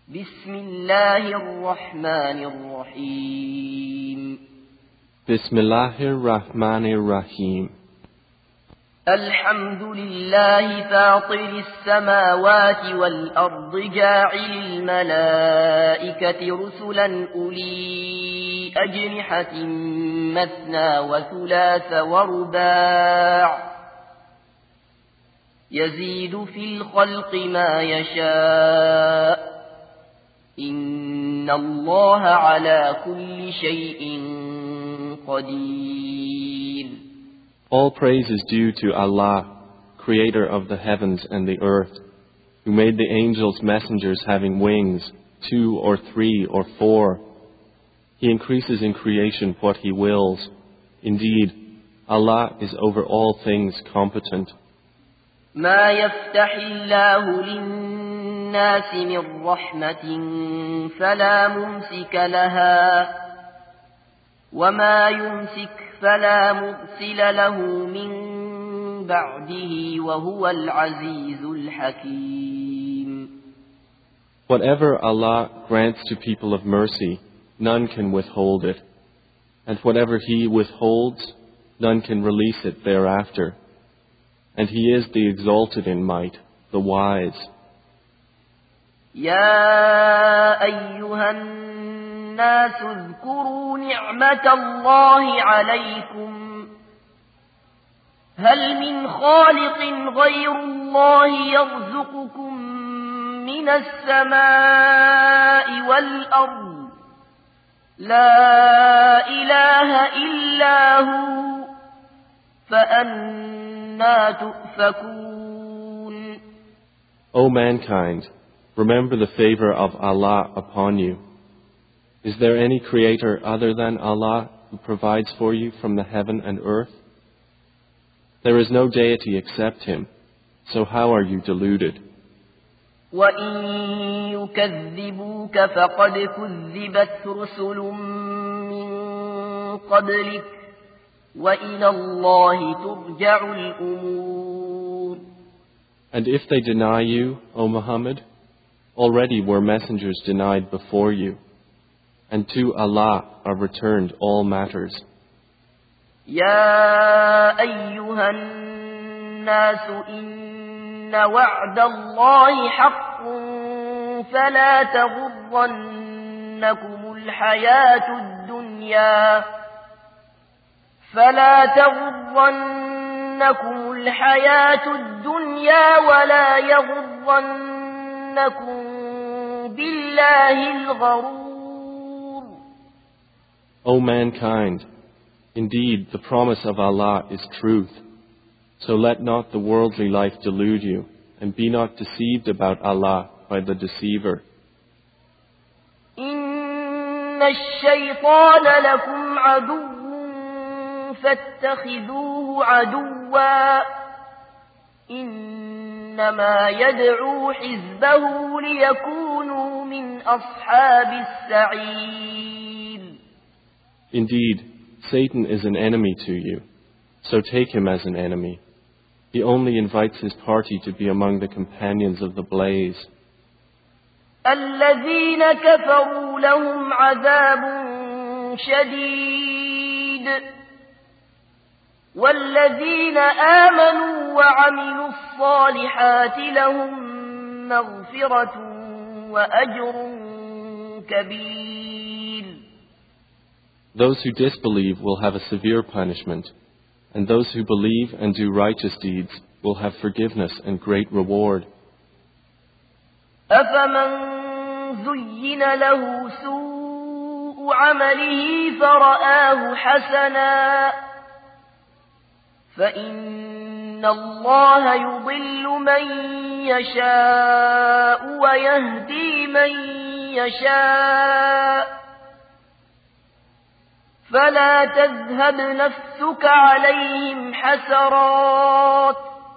بسم الله الرحمن الرحيم بسم الله الرحمن الرحيم الحمد لله فاطر السماوات والأرض جاعل الملائكة رسلا أولي أجنحة مثنى وثلاث ورباع يزيد في الخلق ما يشاء إن الله على كل شيء قدير. All praise is due to Allah, creator of the heavens and the earth, who made the angels messengers having wings, 2 or 3 or 4. He increases in creation what He wills. Indeed, Allah is over all things competent. ما يفتح الله للناس من رحمة فلا ممسك لها وما يمسك فلا مرسل له من بعده وهو العزيز الحكيم. Whatever Allah grants to people of mercy, none can withhold it. And whatever He withholds, none can release it thereafter. And He is the exalted in might, the wise. يا أيها الناس اذكروا نعمة الله عليكم هل من خالق غير الله يرزقكم من السماء والأرض لا إله إلا هو فأنى تؤفكون. O mankind, remember the favor of Allah upon you. Is there any creator other than Allah who provides for you from the heaven and earth? There is no deity except Him, so how are you deluded? وَإِن يُكَذِّبُوكَ فَقَدْ كُذِّبَتْ رُسُلٌ مِّن قَبْلِكَ وَإِلَى اللَّهِ تُرْجَعُ الْأُمُورُ. And if they deny you, O Muhammad, already were messengers denied before you, and to Allah are returned all matters. يا أيها الناس إن وعد الله حق فلا تغرنكم الحياة الدنيا ولا يغرنكم بالله الغرور. O mankind, indeed the promise of Allah is truth, so let not the worldly life delude you, and be not deceived about Allah by the deceiver. إن الشيطان لكم عدو فاتخذوه عدوا إنما يدعو حزبه ليكونوا من أصحاب السعير. Indeed, Satan is an enemy to you, so take him as an enemy. He only invites his party to be among the companions of the blaze. الذين كفروا لهم عذاب شديد والذين آمنوا وعملوا الصالحات لهم مغفرة وأجر كبير. Those who disbelieve will have a severe punishment, and those who believe and do righteous deeds will have forgiveness and great reward. أفمن زين له سوء عمله فرآه حسنا فإن الله يضل من يشاء ويهدي من يشاء فلا تذهب نفسك عليهم حسرات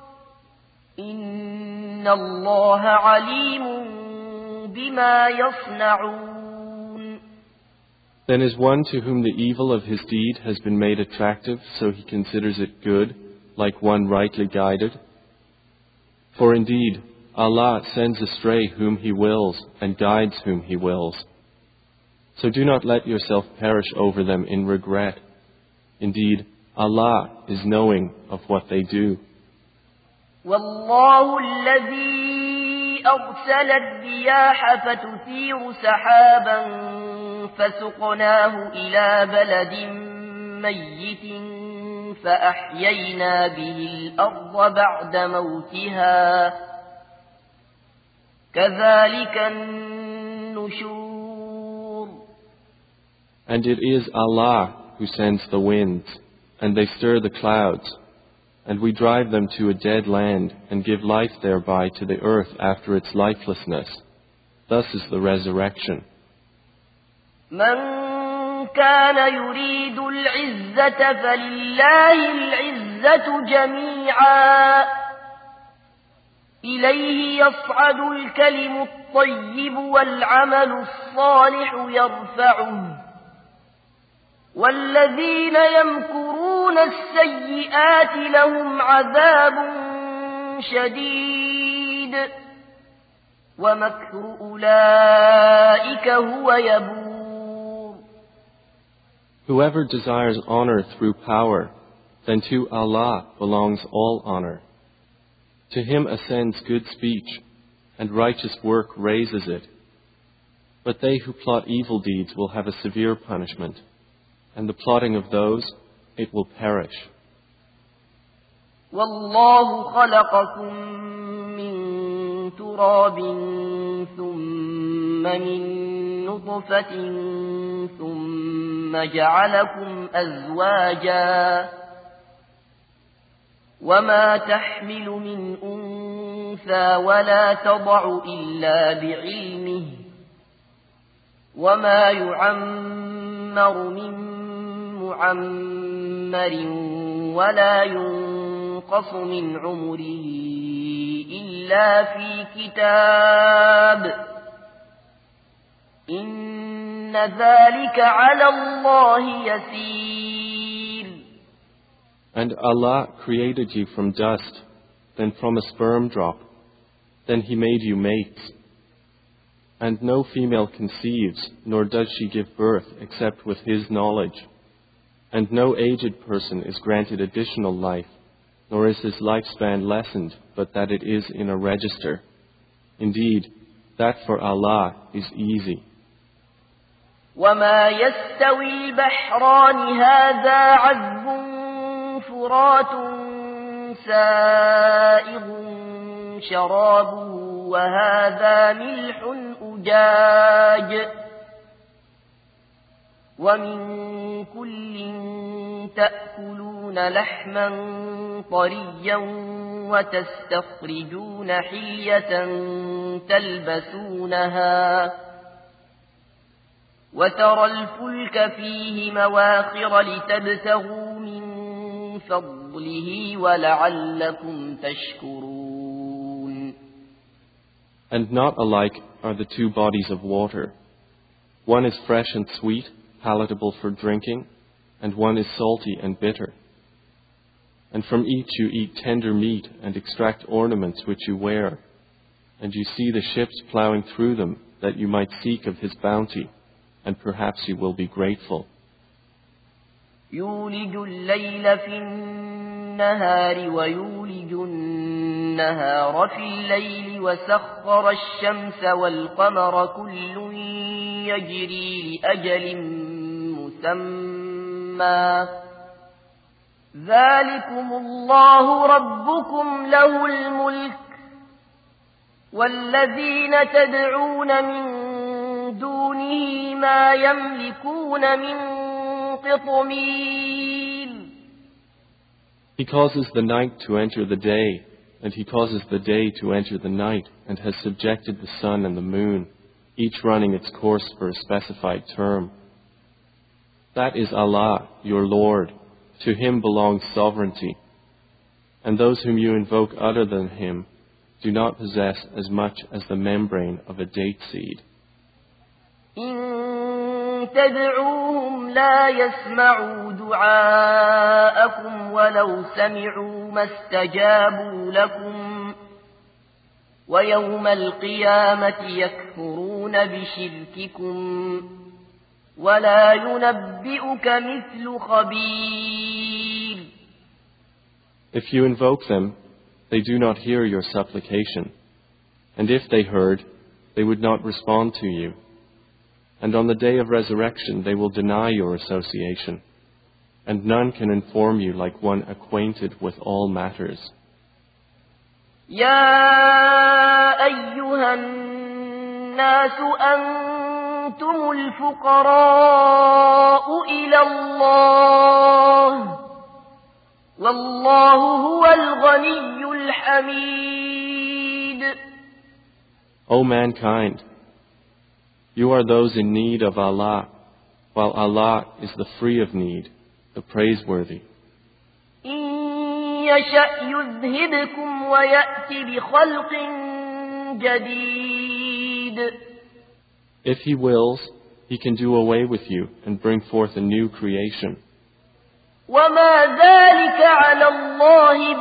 إن الله عليم بما يصنعون. Then is one to whom the evil of his deed has been made attractive, so he considers it good, like one rightly guided? For indeed, Allah sends astray whom He wills and guides whom He wills. So do not let yourself perish over them in regret. Indeed, Allah is knowing of what they do. والله الذي أرسل الرياح فتثير سحابا فسقناه إلى بلد ميت فأحيينا به الأرض بعد موتها كذلك النشور. And it is Allah who sends the winds, and they stir the clouds, and we drive them to a dead land and give life thereby to the earth after its lifelessness. Thus is the resurrection. من كان يريد العزة فلله العزة جميعا إليه يصعد الكلم الطيب والعمل الصالح يرفعه والذين يمكرون السيئات لهم عذاب شديد ومكر أولئك هو يبور. Whoever desires honor through power, then to Allah belongs all honor. To Him ascends good speech, and righteous work raises it. But they who plot evil deeds will have a severe punishment, and the plotting of those, it will perish. والله خلقكم من تراب ثم من نطفة ثم جعلكم أزواجا وما تحمل من أنثى ولا تضع إلا بعلمه وما يعمر من معمر ولا ينقص من عمره إلا في كتاب إن ذلك على الله يسير. And Allah created you from dust, then from a sperm drop, then He made you mates. And no female conceives, nor does she give birth except with His knowledge. And no aged person is granted additional life, nor is his lifespan lessened, but that it is in a register. Indeed, that for Allah is easy. وما يستوي البحران هذا عذب فرات سائغ شرابه وهذا ملح أجاج ومن كل تأكلون لحما طريا وتستخرجون حلية تلبسونها وترى الفلك فيه مواخر لتبتغوا من فضله ولعلكم تشكرون. And not alike are the two bodies of water. One is fresh and sweet, palatable for drinking, and one is salty and bitter. And from each you eat tender meat and extract ornaments which you wear, and you see the ships plowing through them that you might seek of His bounty, and perhaps you will be grateful. يولج الليل في النهار ويولج النهار في الليل وسخر الشمس والقمر كل يجري لأجل مسمى ذلكم الله ربكم له الملك والذين تدعون من دونه ما يملكون من قطمير. He causes the night to enter the day, and He causes the day to enter the night, and has subjected the sun and the moon, each running its course for a specified term. That is Allah, your Lord. To Him belongs sovereignty. And those whom you invoke other than Him do not possess as much as the membrane of a date seed. إن تدعوهم لا يسمعوا دعاءكم ولو سمعوا ما استجابوا لكم ويوم القيامة يكفرون بشرككم ولا ينبئك مثل خبير. If you invoke them, they do not hear your supplication. And if they heard, they would not respond to you. And on the day of resurrection, they will deny your association. And none can inform you like one acquainted with all matters. يا أيها الناس أنتم الفقراء إلى الله والله هو الغني الحميد. O mankind, you are those in need of Allah, while Allah is the free of need, the praiseworthy. إن يشأ يذهبكم ويأتي بخلق جديد. If He wills, He can do away with you and bring forth a new creation. وما ذلك على الله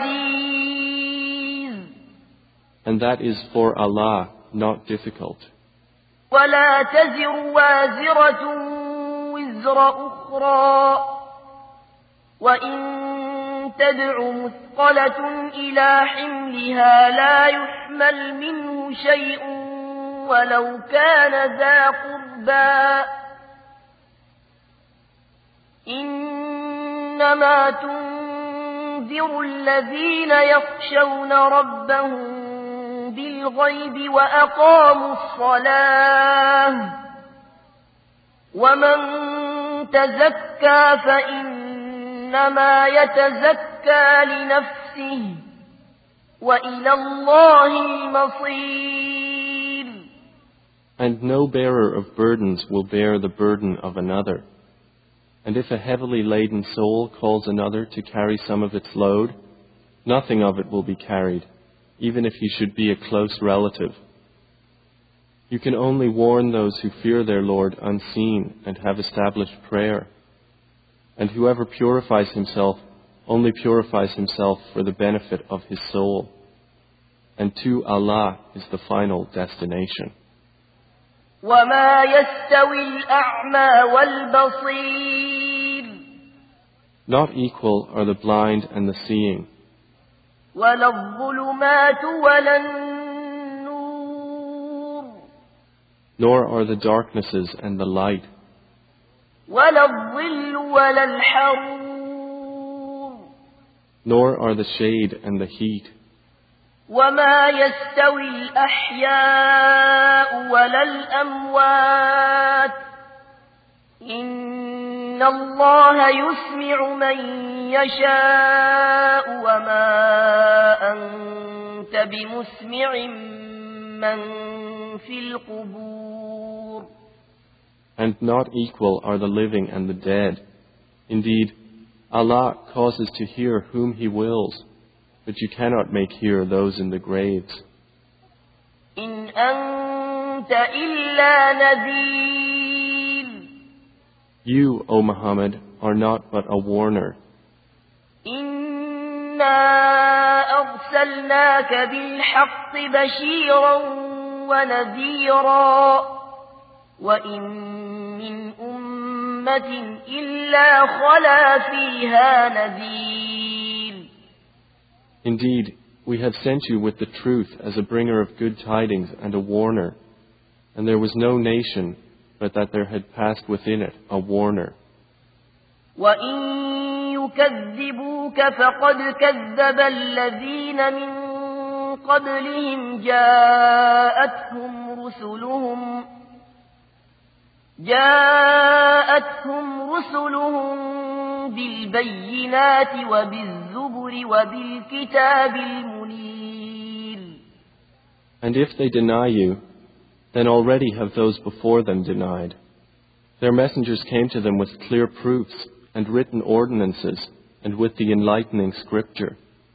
بعزيز. And that is for Allah not difficult. ولا تزر وازرة وزر أخرى وإن تدع مثقلة إلى حملها لا يحمل منه شيء ولو كان ذا قربى إنما تنذر الذين يخشون ربهم بالغيب وأقاموا الصلاة ومن تزكى فإنما يتزكى لنفسه وإلى الله المصير. And no bearer of burdens will bear the burden of another. And if a heavily laden soul calls another to carry some of its load, nothing of it will be carried, even if he should be a close relative. You can only warn those who fear their Lord unseen and have established prayer. And whoever purifies himself only purifies himself for the benefit of his soul. And to Allah is the final destination. وما يستوي الأعمى والبصير. Not equal are the blind and the seeing. ولا الظلمات ولا النور. Nor are the darknesses and the light. ولا الظل ولا الحرور. Nor are the shade and the heat. وما يستوي الأحياء ولا الأموات إن الله يسمع من يشاء وما أنت بمسمع من في القبور. And not equal are the living and the dead. Indeed, Allah causes to hear whom He wills, but you cannot make hear those in the graves. إن أنت إلا نذير. You, O Muhammad, are not but a warner. إنا أرسلناك بالحق بشيرا ونذيرا وإن من أمة إلا خلا فيها نذير. Indeed, we have sent you with the truth as a bringer of good tidings and a warner, and there was no nation but that there had passed within it a warner. وَإِن يُكَذِّبُوكَ فَقَدْ كَذَّبَ الَّذِينَ مِن قَبْلِهِمْ جاءتهم رسلهم بالبينات وبالزبر وبالكتاب المنير. And if they deny you, then already have those before them denied. Their messengers came to them with clear proofs and written ordinances and with the enlightening scripture.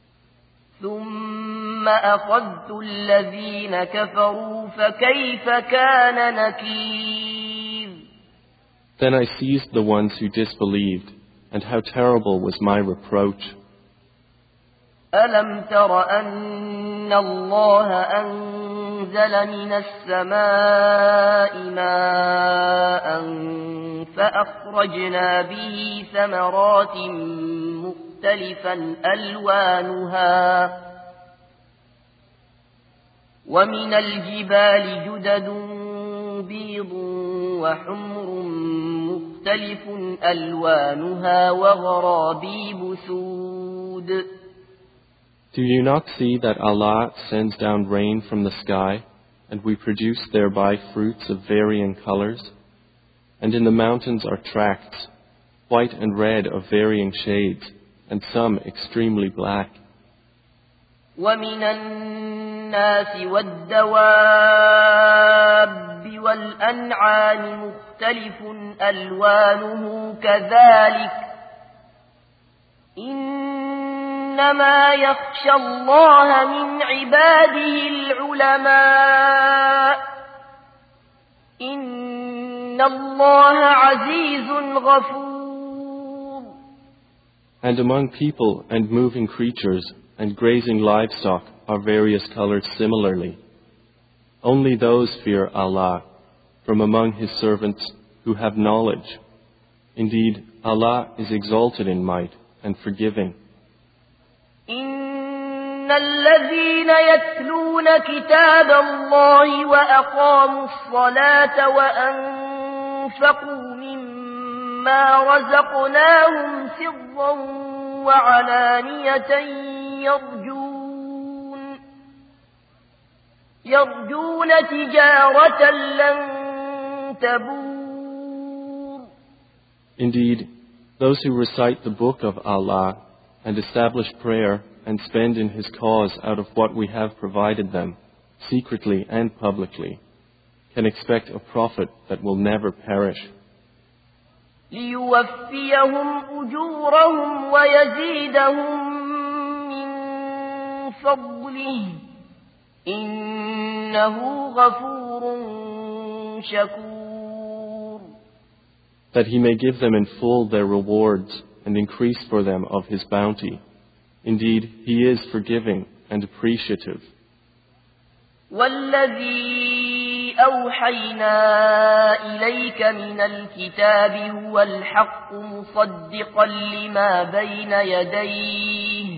ثم أخذت الذين كفروا فكيف كان نكير. Then I seized the ones who disbelieved, and how terrible was my reproach. ألم تر أن الله أنزل من السماء ماء فأخرجنا به ثمرات مختلفا ألوانها ومن الجبال جدد بيض وحمر مختلف ألوانها وغرابيب سود. Do you not see that Allah sends down rain from the sky, and we produce thereby fruits of varying colors? And in the mountains are tracts, white and red of varying shades, and some extremely black. وَمِنَ النَّاسِ وَالدَّوَابِّ وَالْأَنْعَامِ مُخْتَلِفٌ أَلْوَانُهُ كَذَلِكَ إِنَّمَا يَخْشَى اللَّهَ مِنْ عِبَادِهِ الْعُلَمَاءُ إِنَّ اللَّهَ عَزِيزٌ غَفُورٌ. And among people and moving creatures and grazing livestock are various colors similarly. Only those fear Allah from among His servants who have knowledge. Indeed, Allah is exalted in might and forgiving. إن الذين يتلون كتاب الله وأقاموا الصلاة وأنفقوا مما رزقناهم سرا وعلانية يرجون تجارة لن تبور. Indeed, those who recite the book of Allah and establish prayer and spend in His cause out of what we have provided them, secretly and publicly, can expect a profit that will never perish. ليوفيهم أجورهم ويزيدهم من فضله إنه غفور شكور. That He may give them in full their rewards and increase for them of His bounty. Indeed, He is forgiving and appreciative. والذي أوحينا إليك من الكتاب هو الحق مصدقا لما بين يديه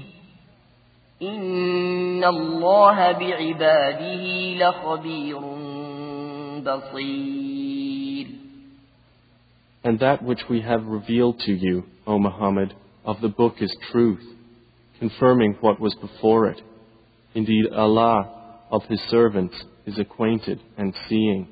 إن الله بعباده لخبير بصير. And that which we have revealed to you, O Muhammad, of the book is truth, confirming what was before it. Indeed, Allah of His servants is acquainted and seeing.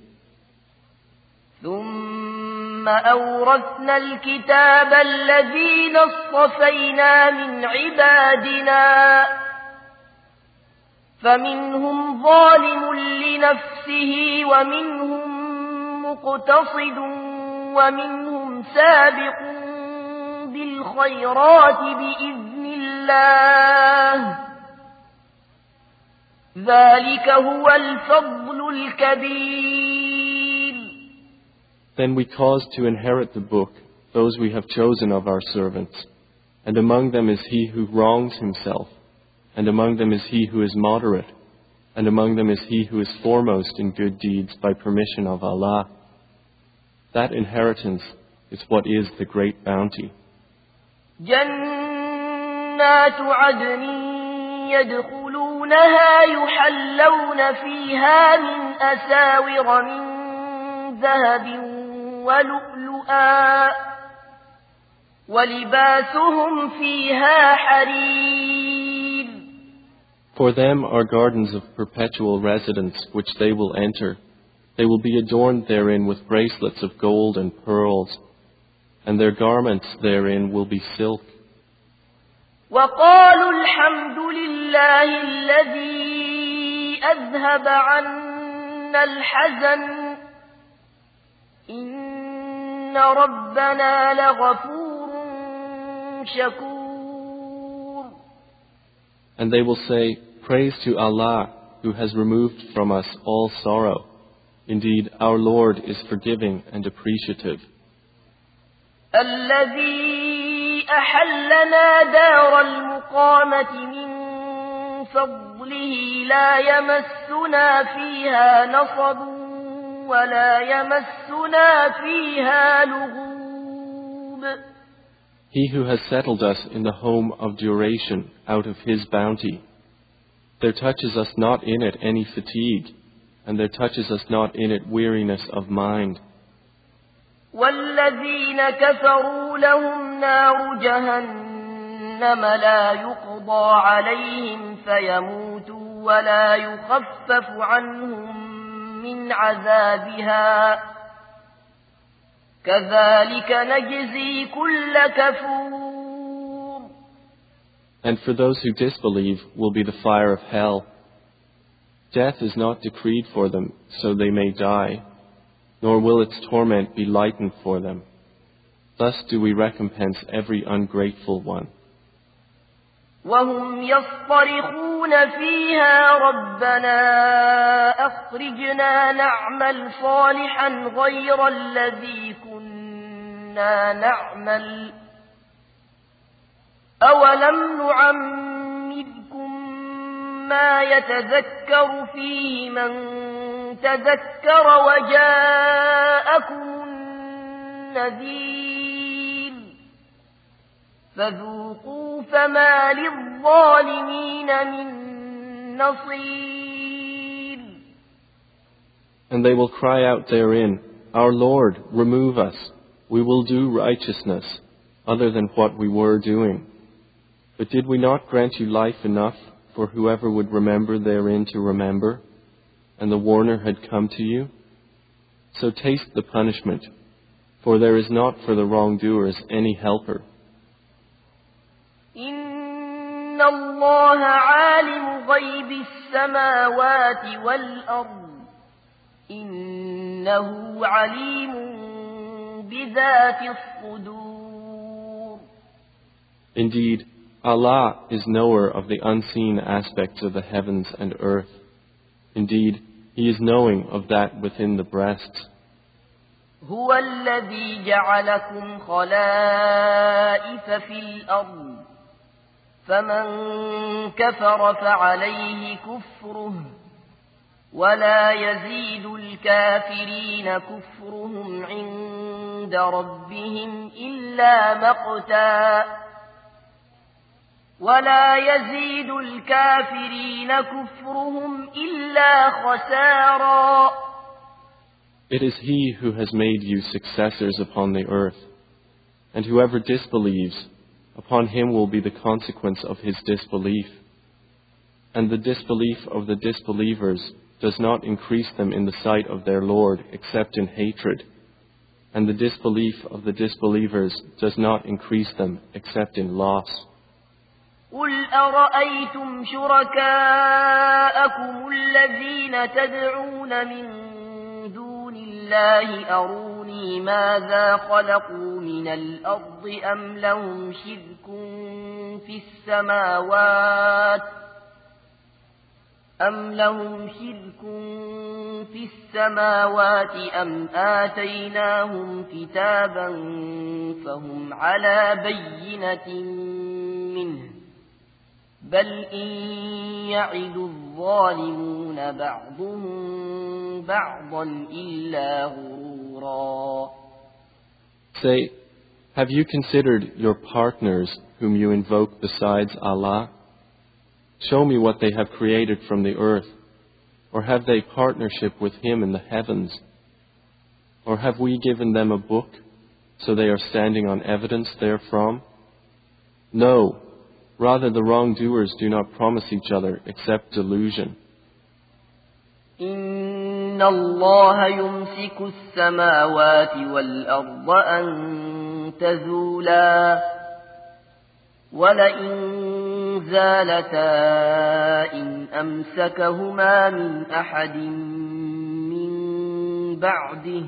ثم أورثنا الكتاب الذين اصطفينا من عبادنا فمنهم ظالم لنفسه ومنهم مقتصد ومنهم سابق بالخيرات بإذن الله ذلك هو الفضل الكبير. Then we caused to inherit the book those we have chosen of our servants, and among them is he who wrongs himself, and among them is he who is moderate, and among them is he who is foremost in good deeds by permission of Allah. That inheritance is what is the great bounty. جنات عدن يدخلونها يحلون فيها من أساور من ذهب ولؤلؤا ولباسهم فيها حرير. For them are gardens of perpetual residence which they will enter. They will be adorned therein with bracelets of gold and pearls, and their garments therein will be silk. وقالوا الحمد لله الذي أذهب عنا الحزن إن ربنا لغفور شكور. And they will say, praise to Allah who has removed from us all sorrow. Indeed, our Lord is forgiving and appreciative. الذي أحلنا دار المقامة من فضله لا يمسنا فيها نصب ولا يمسنا فيها لغوب. He who has settled us in the home of duration out of His bounty, there touches us not in it any fatigue, and there touches us not in it weariness of mind. والذين كفروا لهم نار جهنم لا يقضى عليهم فيموتوا ولا يخفف عنهم من عذابها كذلك نجزي كل كفور. And for those who disbelieve will be the fire of hell. Death is not decreed for them, so they may die, nor will its torment be lightened for them. Thus do we recompense every ungrateful one. وهم يصطرخون فيها ربنا أخرجنا نعمل صالحا غير الذي كنا نعمل أولم نعمركم ما يتذكر فيه من تذكر وجاءكم النذير فذوقوا فما للظالمين من نصير. And they will cry out therein, Our Lord, remove us. We will do righteousness, other than what we were doing. But did we not grant you life enough for whoever would remember therein to remember, and the warner had come to you? So taste the punishment, for there is not for the wrongdoers any helper. إن الله عالم غيب السماوات والأرض إنه عليم بذات الصدور. Indeed, Allah is knower of the unseen aspects of the heavens and earth. Indeed, He is knowing of that within the breasts. هو الذي جعلكم خلائف في الأرض فمن كفر فعليه كفره ولا يزيد الكافرين كفرهم عند ربهم إلا مقتا ولا يزيد الكافرين كفرهم إلا خسارا. It is He who has made you successors upon the earth, and whoever disbelieves, upon him will be the consequence of his disbelief. And the disbelief of the disbelievers does not increase them in the sight of their Lord except in hatred, and the disbelief of the disbelievers does not increase them except in loss. قل أرأيتم شركاءكم الذين تدعون من دون الله أروني ماذا خلقوا من الأرض أم لهم شرك في السماوات أم آتيناهم كتابا فهم على بينة منه بل إن يعد الظالمون بعضهم بعضا إلا غرورا. Say, have you considered your partners whom you invoke besides Allah? Show me what they have created from the earth. Or have they partnership with Him in the heavens? Or have we given them a book, so they are standing on evidence therefrom? No, rather the wrongdoers do not promise each other except delusion. إن الله يمسك السماوات والأرض أن تزولا ولئن زالتا إن أمسكهما من أحد من بعده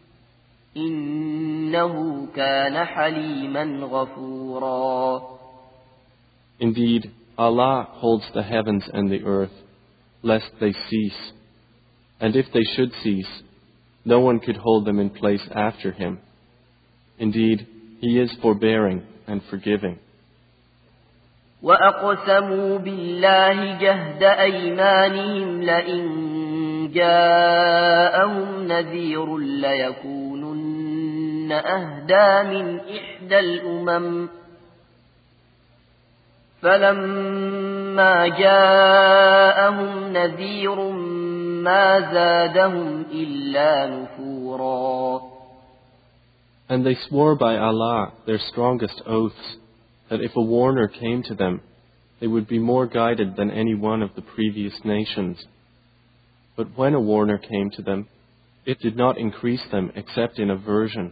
إنه كان حليما غفورا. Indeed, Allah holds the heavens and the earth, lest they cease. And if they should cease, no one could hold them in place after Him. Indeed, He is forbearing and forgiving. وأقسموا بالله جهد أيمانهم لئن جاءهم نذير ليكونن أهدى من إحدى الأمم فلما جاءهم نذير ما زادهم إلا نفورا. And they swore by Allah, their strongest oaths, that if a warner came to them, they would be more guided than any one of the previous nations. But when a warner came to them, it did not increase them except in aversion.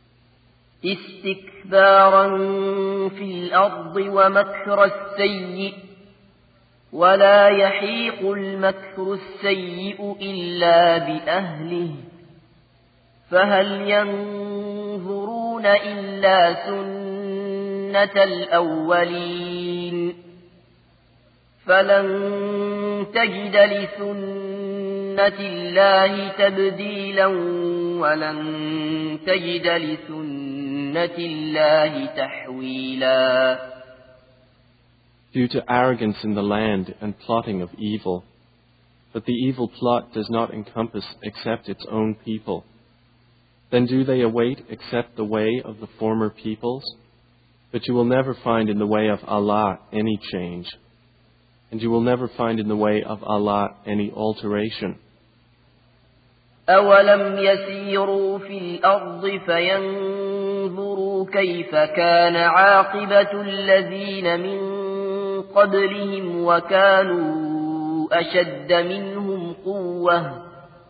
استكبارا في الأرض ومكر السيء ولا يحيق المكر السيء إلا بأهله فهل ينظرون إلا سنة الأولين فلن تجد لسنة الله تبديلا ولن تجد لسنة الله تحويلا. Due to arrogance in the land and plotting of evil, but the evil plot does not encompass except its own people. Then do they await except the way of the former peoples? But you will never find in the way of Allah any change, and you will never find in the way of Allah any alteration. أَوَلَمْ يَسِيرُوا فِي الْأَرْضِ فَيَنْظُرُوا كَيْفَ كَانَ عَاقِبَةُ الَّذِينَ مِنْ قبلهم وكانوا أشد منهم قوة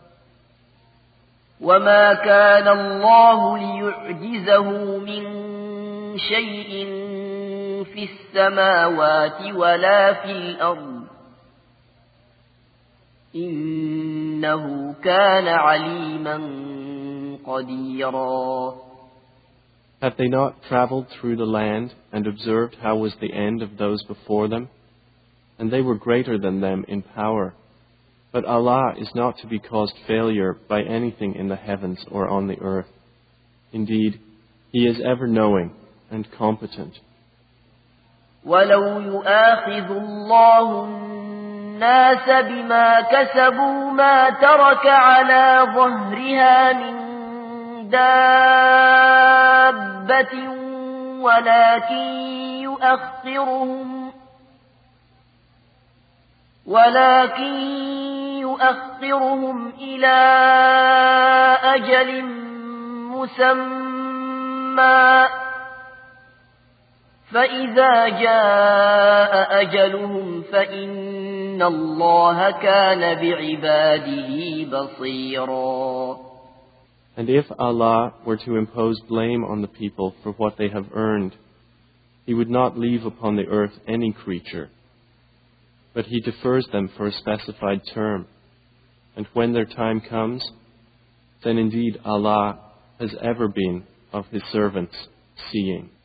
وما كان الله ليعجزه من شيء في السماوات ولا في الأرض إنه كان عليما قديرا. Have they not traveled through the land and observed how was the end of those before them? And they were greater than them in power. But Allah is not to be caused failure by anything in the heavens or on the earth. Indeed, He is ever knowing and competent. وَلَوْ يُؤَاخِذُ اللَّهُ النَّاسَ بِمَا كَسَبُوا مَا تَرَكَ عَلَى ظَهْرِهَا مِنْ دابة ولكن يؤخرهم إلى أجل مسمى فإذا جاء أجلهم فإن الله كان بعباده بصيرا. And if Allah were to impose blame on the people for what they have earned, He would not leave upon the earth any creature. But He defers them for a specified term. And when their time comes, then indeed Allah has ever been of His servants seeing.